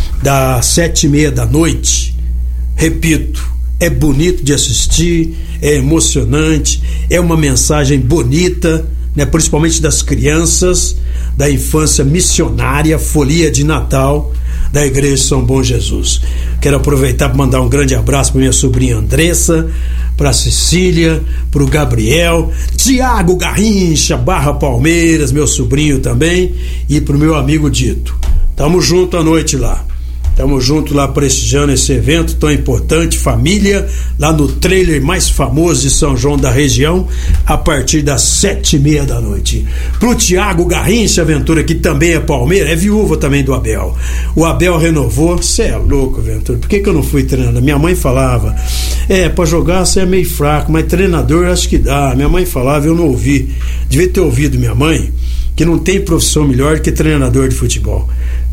das 7h30 da noite. Repito, é bonito de assistir, é emocionante, é uma mensagem bonita, né, principalmente das crianças, da infância missionária, folia de Natal da Igreja São Bom Jesus. Quero aproveitar para mandar um grande abraço para minha sobrinha Andressa, para Cecília, para o Gabriel, Tiago Garrincha, Barra Palmeiras, meu sobrinho também, e para o meu amigo Dito. Tamo junto à noite lá. Tamo junto lá prestigiando esse evento tão importante, família, lá no trailer mais famoso de São João da região, a partir das 7h30 da noite. Pro Tiago Garrincha Ventura, que também é Palmeiras, é viúva também do Abel. O Abel renovou. Cê é louco, Ventura, por que eu não fui treinador? Minha mãe falava, pra jogar você é meio fraco, mas treinador acho que dá. Minha mãe falava, eu não ouvi. Devia ter ouvido minha mãe, que não tem profissão melhor que treinador de futebol.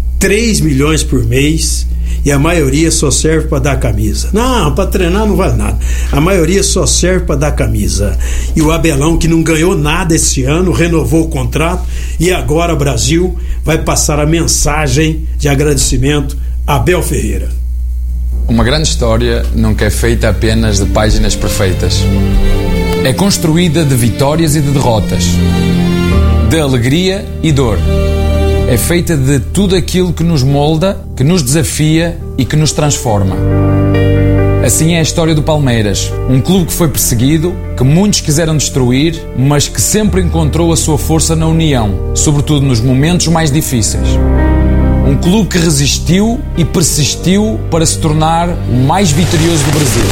3 milhões por mês, e a maioria só serve para dar camisa. Não, para treinar não vale nada. A maioria só serve para dar camisa. E o Abelão, que não ganhou nada esse ano, renovou o contrato, e agora, Brasil, vai passar a mensagem de agradecimento a Abel Ferreira. Uma grande história nunca é feita apenas de páginas perfeitas. É construída de vitórias e de derrotas, de alegria e dor. É feita de tudo aquilo que nos molda, que nos desafia e que nos transforma. Assim é a história do Palmeiras, um clube que foi perseguido, que muitos quiseram destruir, mas que sempre encontrou a sua força na união, sobretudo nos momentos mais difíceis. Um clube que resistiu e persistiu para se tornar o mais vitorioso do Brasil.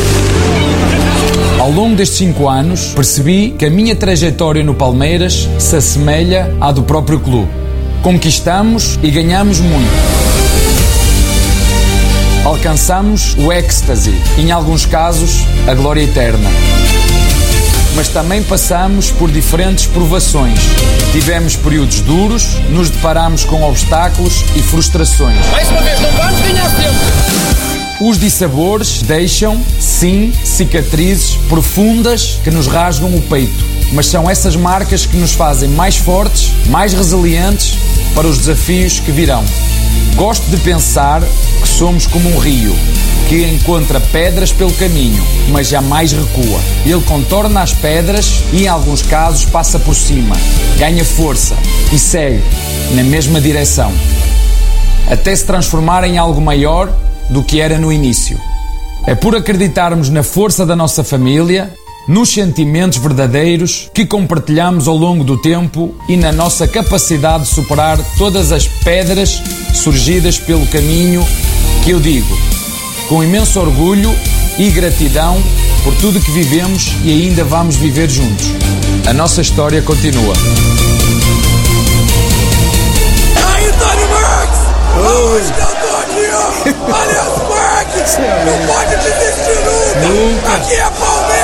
Ao longo destes 5 anos, percebi que a minha trajetória no Palmeiras se assemelha à do próprio clube. Conquistamos e ganhamos muito. Alcançamos o êxtase, em alguns casos, a glória eterna. Mas também passamos por diferentes provações. Tivemos períodos duros, nos deparamos com obstáculos e frustrações. Mais uma vez, não vamos ganhar sempre. Os dissabores deixam, sim, cicatrizes profundas que nos rasgam o peito. Mas são essas marcas que nos fazem mais fortes, mais resilientes para os desafios que virão. Gosto de pensar que somos como um rio, que encontra pedras pelo caminho, mas jamais recua. Ele contorna as pedras e, em alguns casos, passa por cima, ganha força e segue na mesma direção, até se transformar em algo maior do que era no início. É por acreditarmos na força da nossa família, nos sentimentos verdadeiros que compartilhamos ao longo do tempo e na nossa capacidade de superar todas as pedras surgidas pelo caminho, que eu digo, com imenso orgulho e gratidão por tudo que vivemos e ainda vamos viver juntos. A nossa história continua. Hoje que eu tô aqui, ó. Allianz Parque. Não pode desistir nunca. Aqui é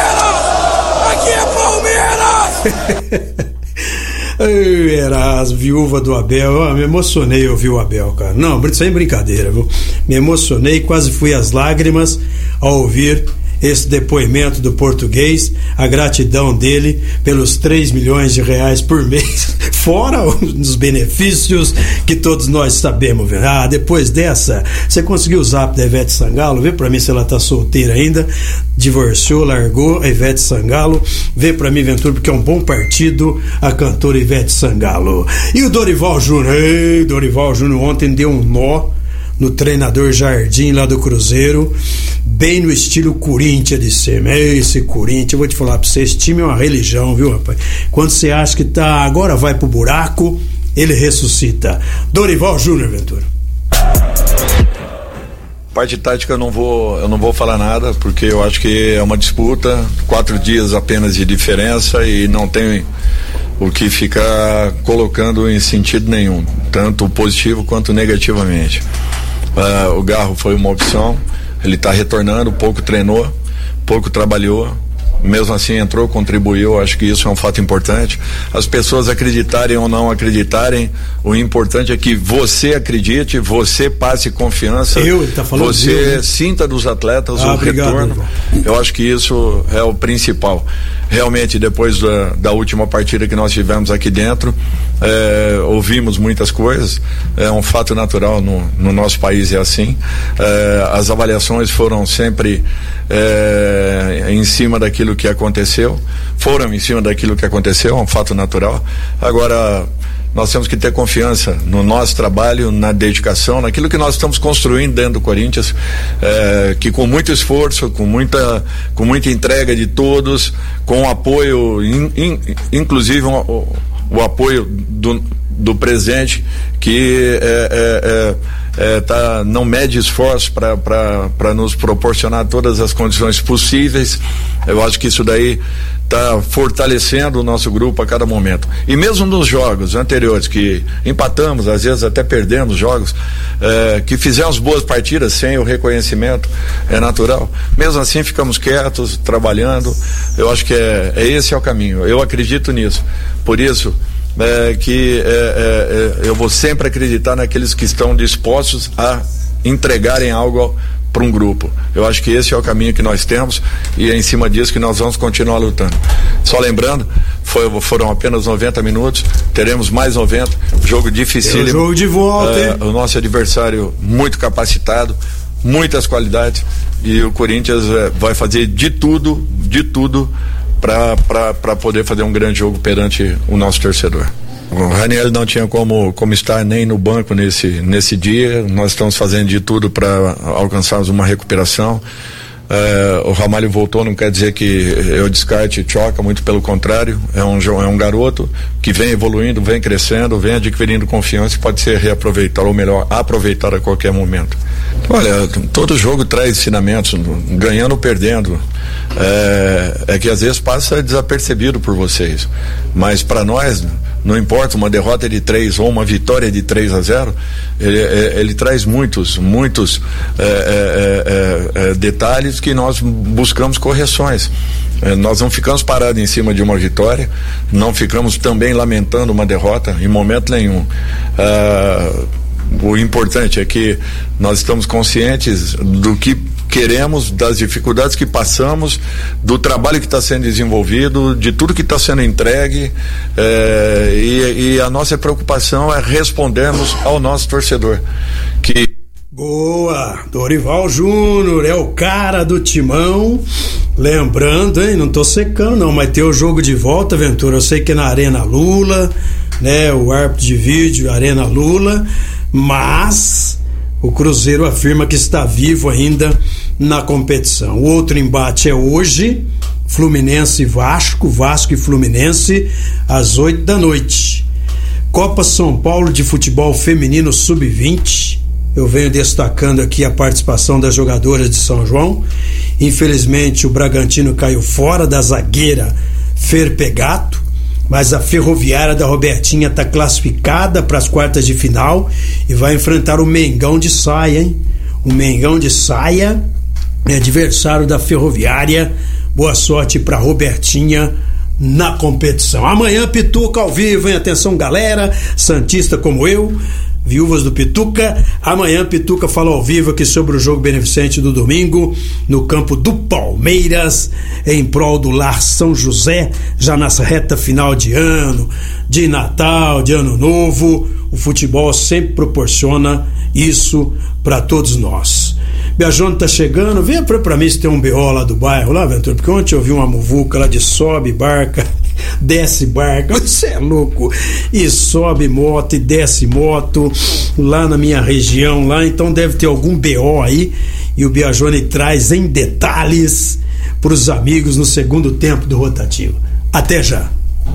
Palmeiras. Era as viúvas do Abel. Me emocionei ouvir o Abel, cara. Não, sem brincadeira, viu? Me emocionei, quase fui às lágrimas ao ouvir esse depoimento do português, a gratidão dele pelos 3 milhões de reais por mês, fora os benefícios que todos nós sabemos, velho. Depois dessa, você conseguiu o zap da Ivete Sangalo? Vê pra mim se ela tá solteira ainda, divorciou, largou a Ivete Sangalo. Vê pra mim, Ventura, porque é um bom partido a cantora Ivete Sangalo. E o Dorival Júnior? Dorival Júnior ontem deu um nó no treinador Jardim lá do Cruzeiro, bem no estilo Corinthians de ser. Esse Corinthians, eu vou te falar pra você, esse time é uma religião, viu, rapaz? Quando você acha que tá, agora vai pro buraco, ele ressuscita. Dorival Júnior, Ventura. Parte tática eu não vou falar nada, porque eu acho que é uma disputa, 4 dias apenas de diferença e não tem o que ficar colocando em sentido nenhum, tanto positivo quanto negativamente. O Garro foi uma opção, ele está retornando, pouco treinou, pouco trabalhou, mesmo assim entrou, contribuiu. Acho que isso é um fato importante. As pessoas acreditarem ou não acreditarem, o importante é que você acredite, você passe confiança, você sinta dos atletas o retorno. Eu acho que isso é o principal. Realmente, depois da última partida que nós tivemos aqui dentro, ouvimos muitas coisas, é um fato natural, no nosso país é assim. As avaliações foram sempre em cima daquilo que aconteceu, é um fato natural. Agora, nós temos que ter confiança no nosso trabalho, na dedicação, naquilo que nós estamos construindo dentro do Corinthians, que com muito esforço, com muita entrega de todos, com apoio, inclusive o apoio do presidente, que não mede esforço para nos proporcionar todas as condições possíveis. Eu acho que isso daí está fortalecendo o nosso grupo a cada momento. E mesmo nos jogos anteriores, que empatamos, às vezes até perdemos jogos, que fizemos boas partidas sem o reconhecimento, é natural. Mesmo assim, ficamos quietos, trabalhando. Eu acho que esse é o caminho. Eu acredito nisso. Por isso, eu vou sempre acreditar naqueles que estão dispostos a entregarem algo para um grupo. Eu acho que esse é o caminho que nós temos e é em cima disso que nós vamos continuar lutando. Só lembrando, foram apenas 90 minutos, teremos mais 90, jogo dificílimo. Jogo de volta, hein? O nosso adversário muito capacitado, muitas qualidades, e o Corinthians vai fazer de tudo para poder fazer um grande jogo perante o nosso torcedor. O Raniel não tinha como estar nem no banco nesse dia. Nós estamos fazendo de tudo para alcançarmos uma recuperação. O Ramalho voltou, não quer dizer que eu descarte Tchoca, muito pelo contrário, é um garoto que vem evoluindo, vem crescendo, vem adquirindo confiança e pode ser reaproveitado, ou melhor, aproveitado a qualquer momento. Olha, todo jogo traz ensinamentos, ganhando ou perdendo, é que às vezes passa desapercebido por vocês, mas para nós não importa, uma derrota de 3 ou uma vitória de 3-0, ele traz muitos detalhes que nós buscamos correções. Nós não ficamos parados em cima de uma vitória, não ficamos também lamentando uma derrota em momento nenhum. O importante é que nós estamos conscientes do que queremos, das dificuldades que passamos, do trabalho que está sendo desenvolvido, de tudo que está sendo entregue, e a nossa preocupação é respondermos ao nosso torcedor. Boa! Dorival Júnior é o cara do timão. Lembrando, hein? Não tô secando não, mas tem o jogo de volta, Ventura. Eu sei que é na Arena Lula, né? O árbitro de vídeo, Arena Lula, mas o Cruzeiro afirma que está vivo ainda na competição. O outro embate é hoje, Fluminense e Vasco e Fluminense, às 8 da noite. Copa São Paulo de Futebol Feminino Sub-20. Eu venho destacando aqui a participação das jogadoras de São João. Infelizmente, o Bragantino caiu fora da zagueira Fer Pegato. Mas a Ferroviária da Robertinha está classificada para as quartas de final e vai enfrentar o Mengão de Saia, hein? O Mengão de Saia é adversário da Ferroviária. Boa sorte para Robertinha na competição. Amanhã Pituca ao vivo, hein? Atenção, galera, santista como eu, viúvas do Pituca. Amanhã Pituca fala ao vivo aqui sobre o jogo beneficente do domingo no campo do Palmeiras, em prol do Lar São José, já nessa reta final de ano, de Natal, de Ano Novo. O futebol sempre proporciona isso para todos nós. Biajone tá chegando, vem pra mim se tem um BO lá do bairro, lá, Ventura, porque ontem eu vi uma muvuca lá de sobe barca, desce barca, você é louco, e sobe moto e desce moto lá na minha região lá, então deve ter algum BO aí, e o Biajone traz em detalhes pros amigos no segundo tempo do Rotativo. Até já.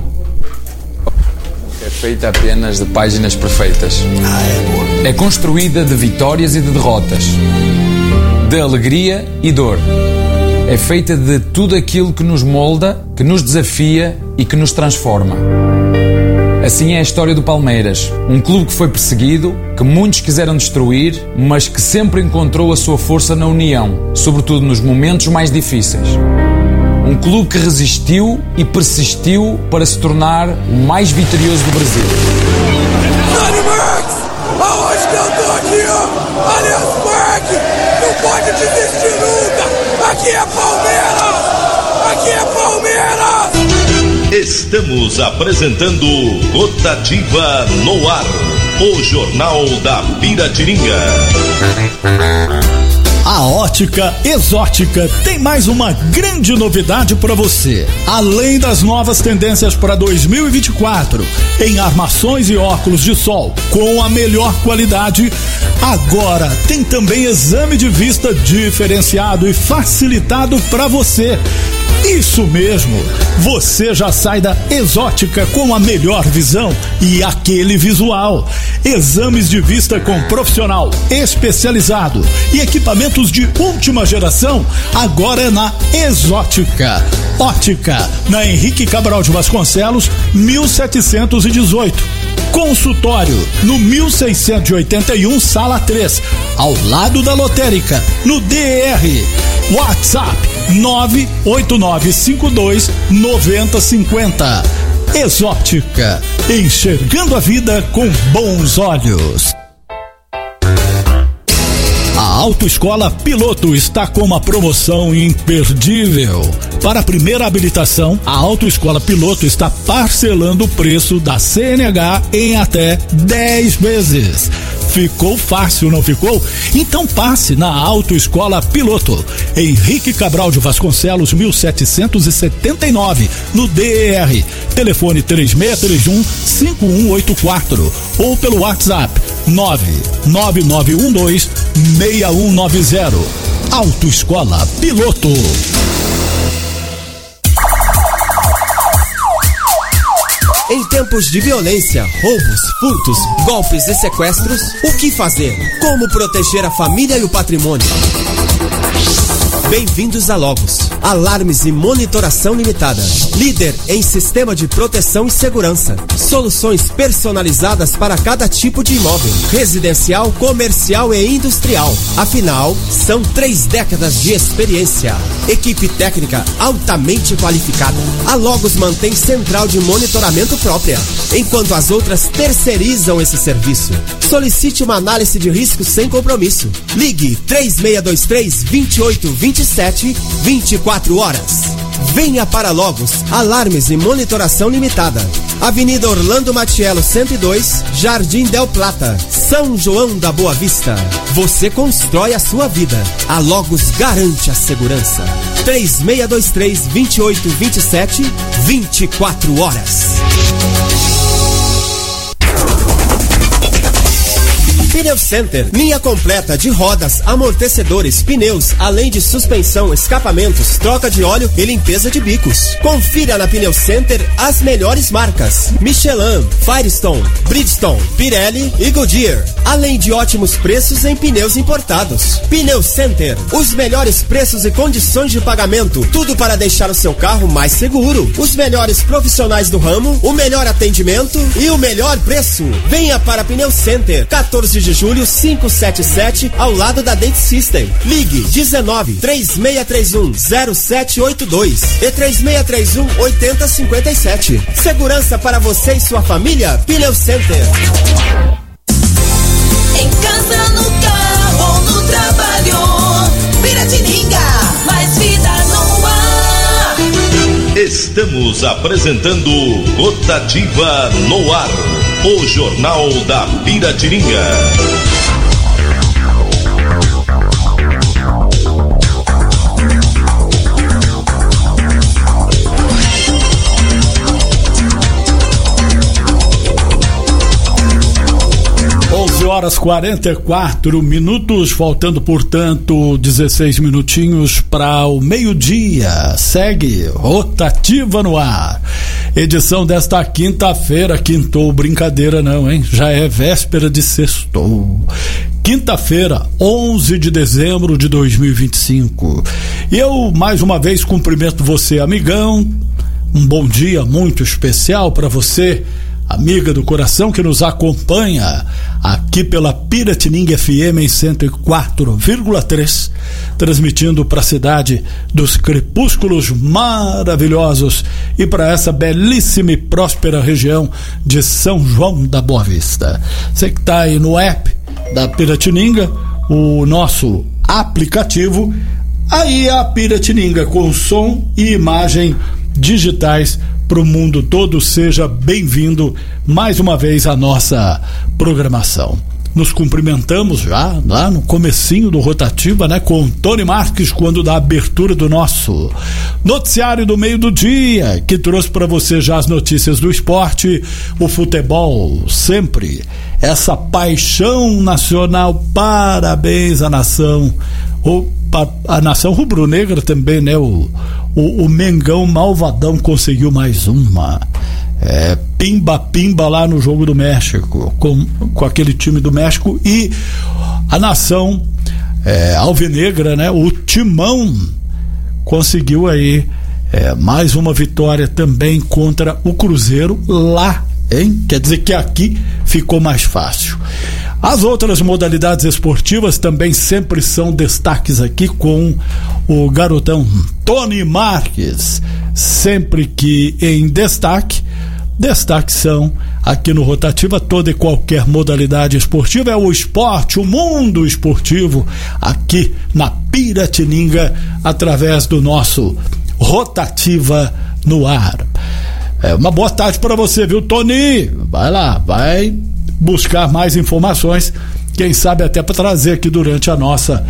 É feita apenas de páginas perfeitas. É construída de vitórias e de derrotas, de alegria e dor. É feita de tudo aquilo que nos molda, que nos desafia e que nos transforma. Assim é a história do Palmeiras, um clube que foi perseguido, que muitos quiseram destruir, mas que sempre encontrou a sua força na união, sobretudo nos momentos mais difíceis. Um clube que resistiu e persistiu para se tornar o mais vitorioso do Brasil. Sonny Max, aonde que eu tô aqui, ó? Allianz Parque, não pode desistir nunca. Aqui é Palmeiras, aqui é Palmeiras. Estamos apresentando Rotativa no Ar, o Jornal da Piratininga. A Ótica Exótica tem mais uma grande novidade para você. Além das novas tendências para 2024, em armações e óculos de sol com a melhor qualidade, agora tem também exame de vista diferenciado e facilitado para você. Isso mesmo, você já sai da Exótica com a melhor visão e aquele visual. Exames de vista com profissional especializado e equipamentos de última geração, agora é na Exótica. Ótica, na Henrique Cabral de Vasconcelos, 1718. Consultório, no 1681, sala 3, ao lado da lotérica, no DR. WhatsApp 98952-9050. Exótica, enxergando a vida com bons olhos. A Autoescola Piloto está com uma promoção imperdível. Para a primeira habilitação, a Autoescola Piloto está parcelando o preço da CNH em até 10 vezes. Ficou fácil, não ficou? Então passe na Autoescola Piloto, Henrique Cabral de Vasconcelos, 1779, no DR. Telefone 3631-5184 ou pelo WhatsApp 99912-6190. Autoescola Piloto. Em tempos de violência, roubos, furtos, golpes e sequestros, o que fazer? Como proteger a família e o patrimônio? Bem-vindos a Logos. Alarmes e monitoração limitada. Líder em sistema de proteção e segurança. Soluções personalizadas para cada tipo de imóvel. Residencial, comercial e industrial. Afinal, são 3 décadas de experiência. Equipe técnica altamente qualificada. A Logos mantém central de monitoramento própria, enquanto as outras terceirizam esse serviço. Solicite uma análise de risco sem compromisso. Ligue 3623-2827, 24 horas. Venha para Logos, alarmes e monitoração limitada. Avenida Orlando Matiello 102, Jardim Del Plata, São João da Boa Vista. Você constrói a sua vida. A Logos garante a segurança. 3623-2827, 24 horas. Pneu Center, linha completa de rodas, amortecedores, pneus, além de suspensão, escapamentos, troca de óleo e limpeza de bicos. Confira na Pneu Center as melhores marcas: Michelin, Firestone, Bridgestone, Pirelli e Goodyear, além de ótimos preços em pneus importados. Pneu Center, os melhores preços e condições de pagamento, tudo para deixar o seu carro mais seguro. Os melhores profissionais do ramo, o melhor atendimento e o melhor preço. Venha para Pneu Center, 14 de julho 577, ao lado da Date System. Ligue 19 3631 0782 e 3631 8057. Segurança para você e sua família. Pneu Center. Em casa, no carro, no trabalho, Piratininga, mais vida no ar. Estamos apresentando Rotativa no Ar, o Jornal da Piratininga. Horas 44 minutos, faltando, portanto, 16 minutinhos para o meio-dia. Segue Rotativa no Ar. Edição desta quinta-feira. Quintou, brincadeira não, hein? Já é véspera de sextou. Quinta-feira, 11 de dezembro de 2025. E eu, mais uma vez, cumprimento você, amigão. Um bom dia muito especial para você, amiga do coração, que nos acompanha aqui pela Piratininga FM em 104,3, transmitindo para a cidade dos crepúsculos maravilhosos e para essa belíssima e próspera região de São João da Boa Vista. Você que está aí no app da Piratininga, o nosso aplicativo, aí a Piratininga com som e imagem digitais para o mundo todo. Seja bem-vindo mais uma vez à nossa programação. Nos cumprimentamos já lá no comecinho do Rotativa, né, com Tony Marques, quando da abertura do nosso noticiário do meio do dia, que trouxe para você já as notícias do esporte, o futebol, sempre essa paixão nacional. Parabéns à nação, a nação rubro-negra também, né? O Mengão malvadão conseguiu mais uma. Pimba lá no jogo do México, com aquele time do México, e a nação alvinegra, né? O Timão conseguiu aí mais uma vitória também contra o Cruzeiro lá, hein? Quer dizer que aqui ficou mais fácil. As outras modalidades esportivas também sempre são destaques aqui com o garotão Tony Marques, sempre que em destaque são aqui no Rotativa toda e qualquer modalidade esportiva. É o esporte, o mundo esportivo aqui na Piratininga, através do nosso Rotativa no Ar. Uma boa tarde para você, viu, Tony? Vai lá, vai buscar mais informações, quem sabe até para trazer aqui durante a nossa